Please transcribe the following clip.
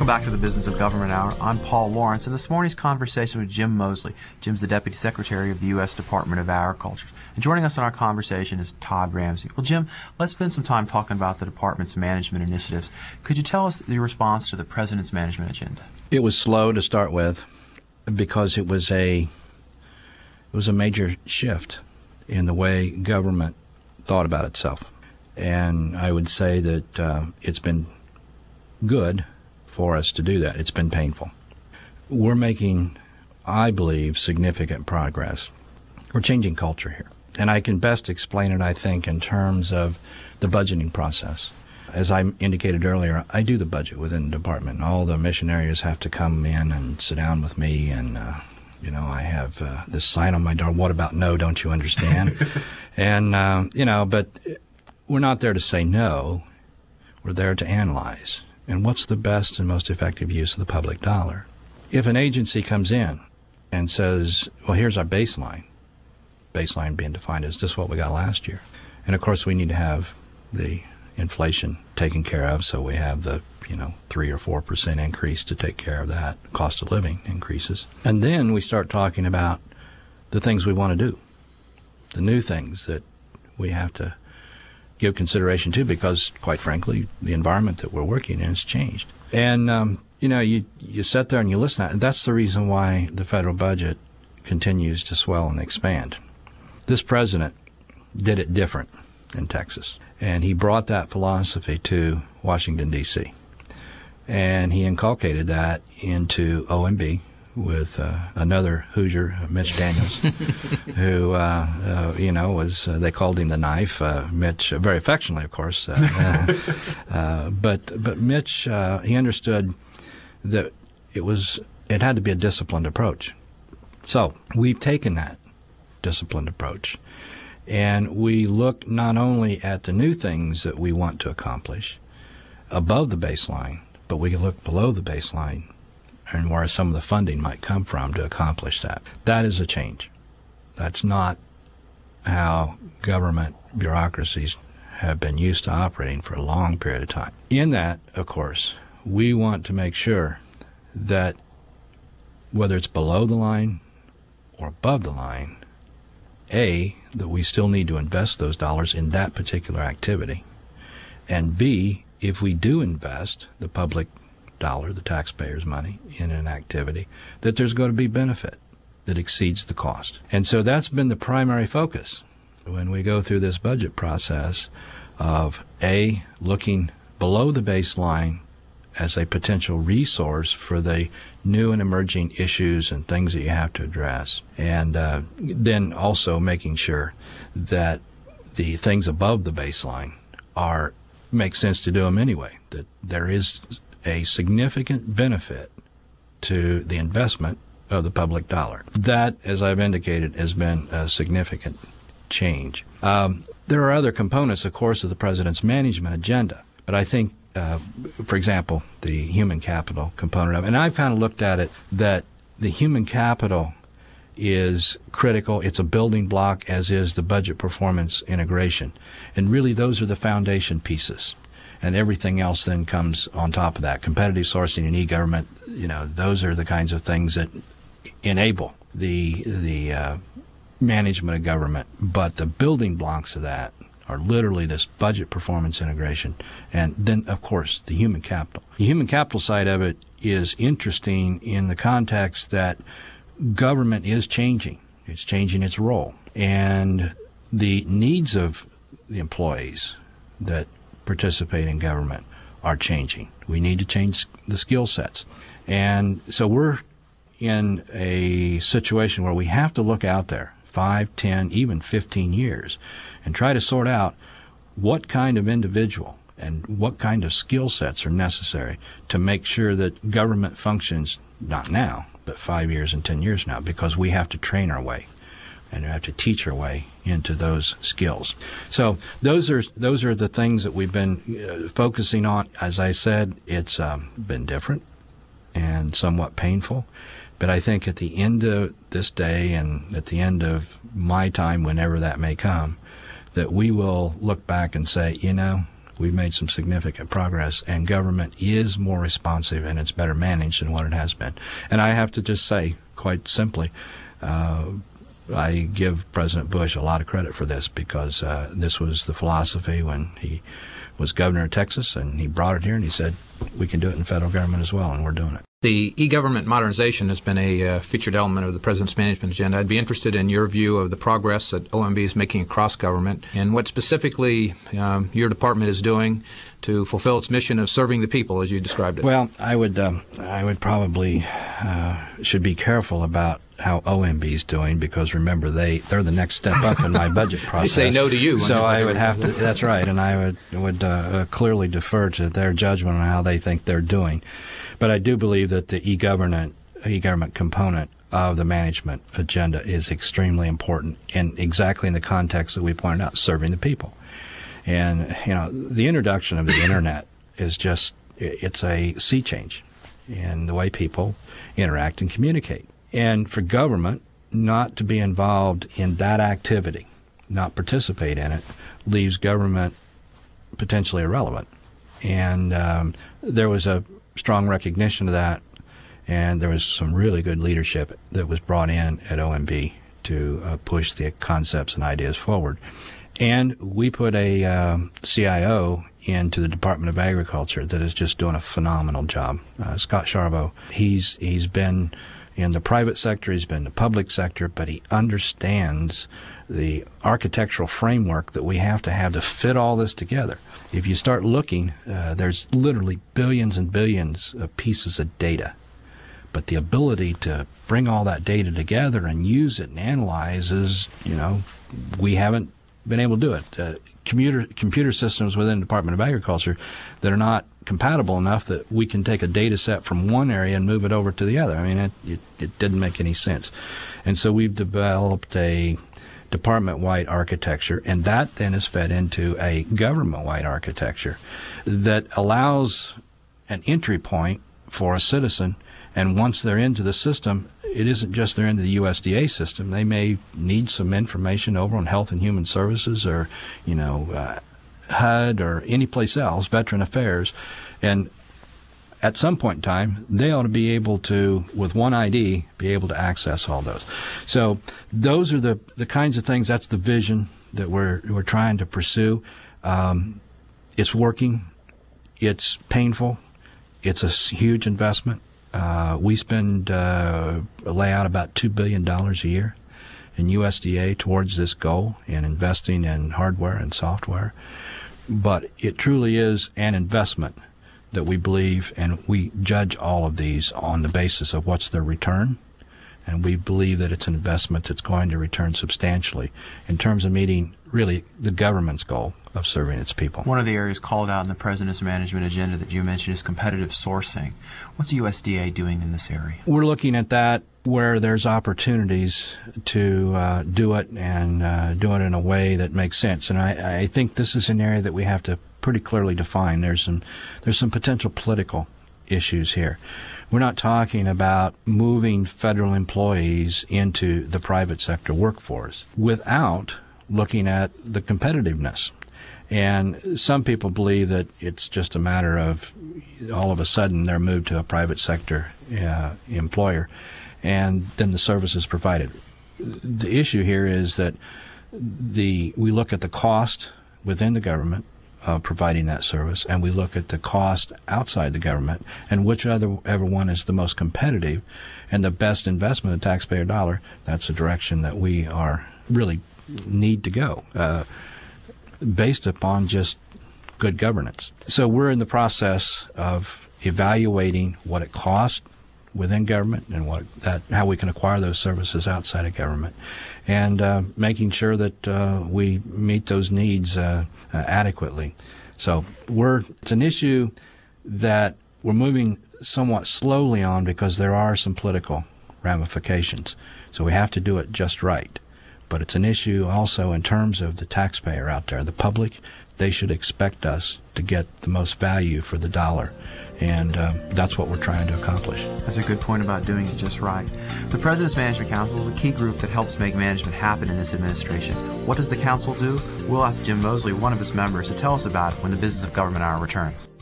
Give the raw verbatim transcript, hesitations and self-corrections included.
Welcome back to the Business of Government Hour. I'm Paul Lawrence, and this morning's conversation with Jim Moseley. Jim's the Deputy Secretary of the U S Department of Agriculture. And joining us on our conversation is Todd Ramsey. Well, Jim, let's spend some time talking about the Department's management initiatives. Could you tell us the response to the President's management agenda? It was slow to start with because it was a it was a major shift in the way government thought about itself. And I would say that uh, it's been good for us to do that. It's been painful. We're making, I believe, significant progress. We're changing culture here. And I can best explain it, I think, in terms of the budgeting process. As I indicated earlier, I do the budget within the department. All the mission areas have to come in and sit down with me, and, uh, you know, I have uh, this sign on my door, what about no, don't you understand? and, uh, you know, but we're not there to say no. We're there to analyze. And what's the best and most effective use of the public dollar? If an agency comes in and says, well, here's our baseline, baseline being defined as this is what we got last year. And, of course, we need to have the inflation taken care of, so we have the, you know, three or four percent increase to take care of that, cost of living increases. And then we start talking about the things we want to do, the new things that we have to give consideration to because, quite frankly, the environment that we're working in has changed. And, um, you know, you, you sit there and you listen. And that's the reason why the federal budget continues to swell and expand. This president did it different in Texas, and he brought that philosophy to Washington, D C, and he inculcated that into O M B with uh, another Hoosier, Mitch Daniels, who, uh, uh, you know, was, uh, they called him the knife, uh, Mitch, uh, very affectionately, of course. Uh, uh, uh, but, but Mitch, uh, he understood that it was, it had to be a disciplined approach. So we've taken that disciplined approach, and we look not only at the new things that we want to accomplish above the baseline, but we can look below the baseline and where some of the funding might come from to accomplish that. That is a change. That's not how government bureaucracies have been used to operating for a long period of time. In that, of course, we want to make sure that whether it's below the line or above the line, A, that we still need to invest those dollars in that particular activity, and B, if we do invest the public dollar, the taxpayers' money, in an activity, that there's going to be benefit that exceeds the cost. And so that's been the primary focus when we go through this budget process of, A, looking below the baseline as a potential resource for the new and emerging issues and things that you have to address, and uh, then also making sure that the things above the baseline are make sense to do them anyway, that there is a significant benefit to the investment of the public dollar. That, as I've indicated, has been a significant change. Um, there are other components, of course, of the President's management agenda, but I think, uh, for example, the human capital component of it, and I've kind of looked at it that the human capital is critical. It's a building block, as is the budget performance integration. And really, those are the foundation pieces. And everything else then comes on top of that. Competitive sourcing and e-government, you know, those are the kinds of things that enable the the uh, management of government. But the building blocks of that are literally this budget performance integration. And then, of course, the human capital. The human capital side of it is interesting in the context that government is changing. It's changing its role. And the needs of the employees that participate in government are changing. We need to change the skill sets. And so we're in a situation where we have to look out there five, ten, even fifteen years and try to sort out what kind of individual and what kind of skill sets are necessary to make sure that government functions not now, but five years and ten years now, because we have to train our way and we have to teach our way into those skills. So those are those are the things that we've been uh, focusing on. As I said, it's um, been different and somewhat painful, but I think at the end of this day and at the end of my time, whenever that may come, that we will look back and say, you know, we've made some significant progress, and government is more responsive and it's better managed than what it has been. And I have to just say, quite simply, uh, I give President Bush a lot of credit for this, because uh, this was the philosophy when he was governor of Texas, and he brought it here and he said, we can do it in federal government as well, and we're doing it. The e-government modernization has been a uh, featured element of the President's management agenda. I'd be interested in your view of the progress that O M B is making across government, and what specifically um, your department is doing to fulfill its mission of serving the people, as you described it. Well, I would um, I would probably uh, should be careful about how O M B is doing, because remember, they they're the next step up in my budget process. They say no to you. So I would have to. That's right, and I would would uh, clearly defer to their judgment on how they think they're doing. But I do believe that the e-government e-government component of the management agenda is extremely important, and exactly in the context that we pointed out, serving the people. And you know, the introduction of the internet is just it's a sea change in the way people interact and communicate. And for government not to be involved in that activity, not participate in it, leaves government potentially irrelevant. And um, there was a strong recognition of that, and there was some really good leadership that was brought in at O M B to uh, push the concepts and ideas forward. And we put a um, C I O into the Department of Agriculture that is just doing a phenomenal job. Uh, Scott Sharbo, he's he's been in the private sector, he's been in the public sector, but he understands the architectural framework that we have to have to fit all this together. If you start looking, uh, there's literally billions and billions of pieces of data. But the ability to bring all that data together and use it and analyze is, you know, we haven't been able to do it. Uh, computer, computer systems within the Department of Agriculture that are not compatible enough that we can take a data set from one area and move it over to the other. I mean, it, it, it didn't make any sense. And so we've developed a department-wide architecture, and that then is fed into a government-wide architecture that allows an entry point for a citizen, and once they're into the system, it isn't just they're into the U S D A system. They may need some information over on Health and Human Services, or, you know, uh, H U D, or any place else, Veteran Affairs, and at some point in time, they ought to be able to, with one I D, be able to access all those. So those are the, the kinds of things, that's the vision that we're, we're trying to pursue. Um, it's working. It's painful. It's a huge investment. Uh, we spend, uh, lay out about two billion dollars a year in U S D A towards this goal, in investing in hardware and software. But it truly is an investment that we believe, and we judge all of these on the basis of what's their return, and we believe that it's an investment that's going to return substantially in terms of meeting really the government's goal of serving its people. One of the areas called out in the President's management agenda that you mentioned is competitive sourcing. What's U S D A doing in this area? We're looking at that where there's opportunities to uh, do it, and uh, do it in a way that makes sense. And I, I think this is an area that we have to pretty clearly define. There's some there's some potential political issues here. We're not talking about moving federal employees into the private sector workforce without looking at the competitiveness. And some people believe that it's just a matter of all of a sudden they're moved to a private sector uh, employer, and then the service is provided. The issue here is that the we look at the cost within the government of providing that service, and we look at the cost outside the government, and whichever ever one is the most competitive and the best investment of taxpayer dollar. That's the direction that we are really need to go, uh, based upon just good governance. So we're in the process of evaluating what it costs within government and what that how we can acquire those services outside of government, and uh, making sure that uh, we meet those needs uh, uh, adequately. So we're it's an issue that we're moving somewhat slowly on because there are some political ramifications. So we have to do it just right. But it's an issue also in terms of the taxpayer out there, the public, they should expect us to get the most value for the dollar. And uh, that's what we're trying to accomplish. That's a good point about doing it just right. The President's Management Council is a key group that helps make management happen in this administration. What does the council do? We'll ask Jim Moseley, one of its members, to tell us about it when the Business of Government Hour returns.